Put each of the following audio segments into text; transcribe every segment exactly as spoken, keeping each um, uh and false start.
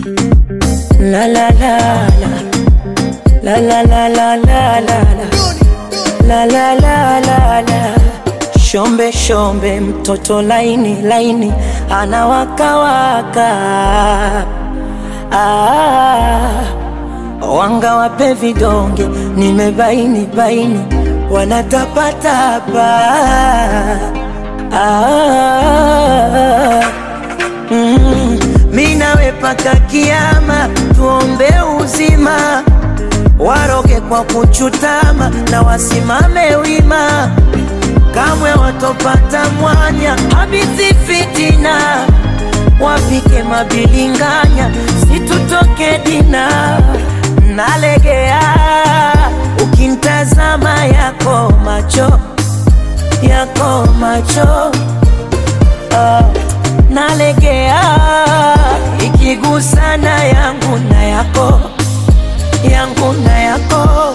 La la la la la la la la la la la la la la la. Shombe shombe mtoto laini laini anawaka waka. Ah, wanga wape vidonge nimebaini baini wanatapatapa. Ah, mm, mina wepaka kiyama tuombe uzima, waroge kwa kuchutama na wasimame wima, kamwe watopata mwanya habithi fitina, wapike mabilinganya situtoke dina. Nalegea ukintazama yako macho yako macho. uh, Nalegea ikigusana yangu na yako yangu na yako.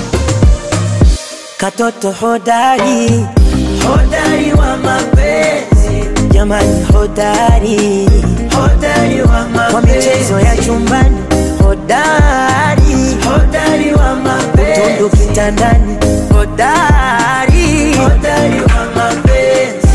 Katoto hodari hodari wa mapenzi, jamani hodari hodari wa mapenzi, kwa michezo ya chumbani hodari hodari wa mapenzi, utundu kitandani hodari hodari wa mapenzi.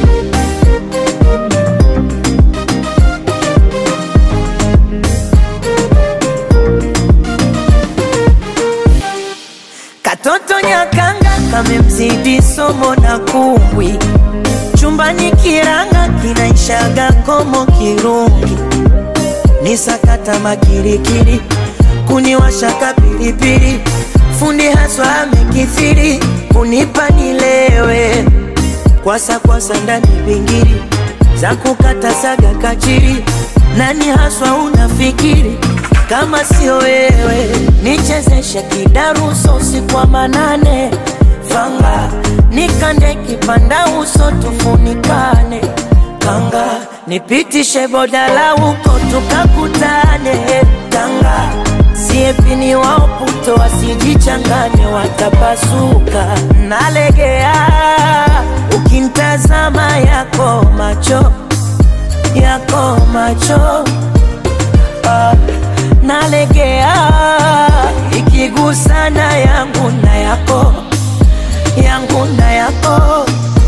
Katoto nyakanga kamemzidi somo na kumbwi, chumbani kiranga kinaishaga komo kirungi, nisakata makirikiri kuniwasha kapilipili, fundi haswa amekithiri kunipa nilewe, kwasa kwasa ndani bingiri za kukata saga kachiri. Nani haswa unafikiri kama sio wewe? Nichezeshe kidaruso usiku wa manane, fanga nikande kipanda uso tufunikane, kanga nipitishe bodala uko tukakutane, tanga siepini wao puto wasijichanganye watapasuka. Nalegea ukintazama yako macho yako macho. uh, Nalegea ikigusana yangu na yako yangu na yako.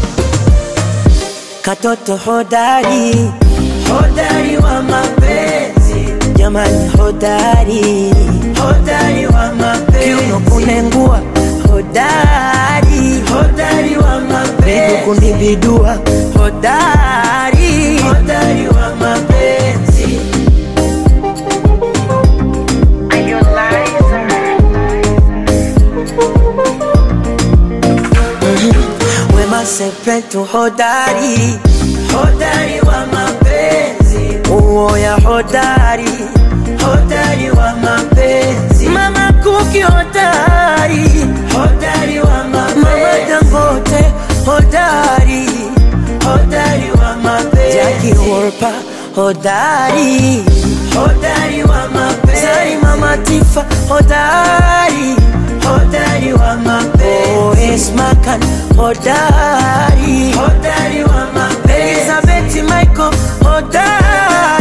Katoto hodari hodari wa mapenzi, jamani hodari hodari wa mapenzi, kiuno kunengua hodari hodari wa mapenzi, miguu kunibidua hodari hodari wa mapenzi. Wema Sepetu hodari hodari wa mapenzi, uoya hodari hodari wa mapenzi, Mama Kuki hodari hodari wa mapenzi, Mama Dangote hodari hodari wa mapenzi, Jackie Wolper hodari hodari wa mapenzi, Zari Mama Tifa hodari hodari wa mapenzi, oh Esma Khan hodari hodari wa mapenzi, Elizabeth Michael hodari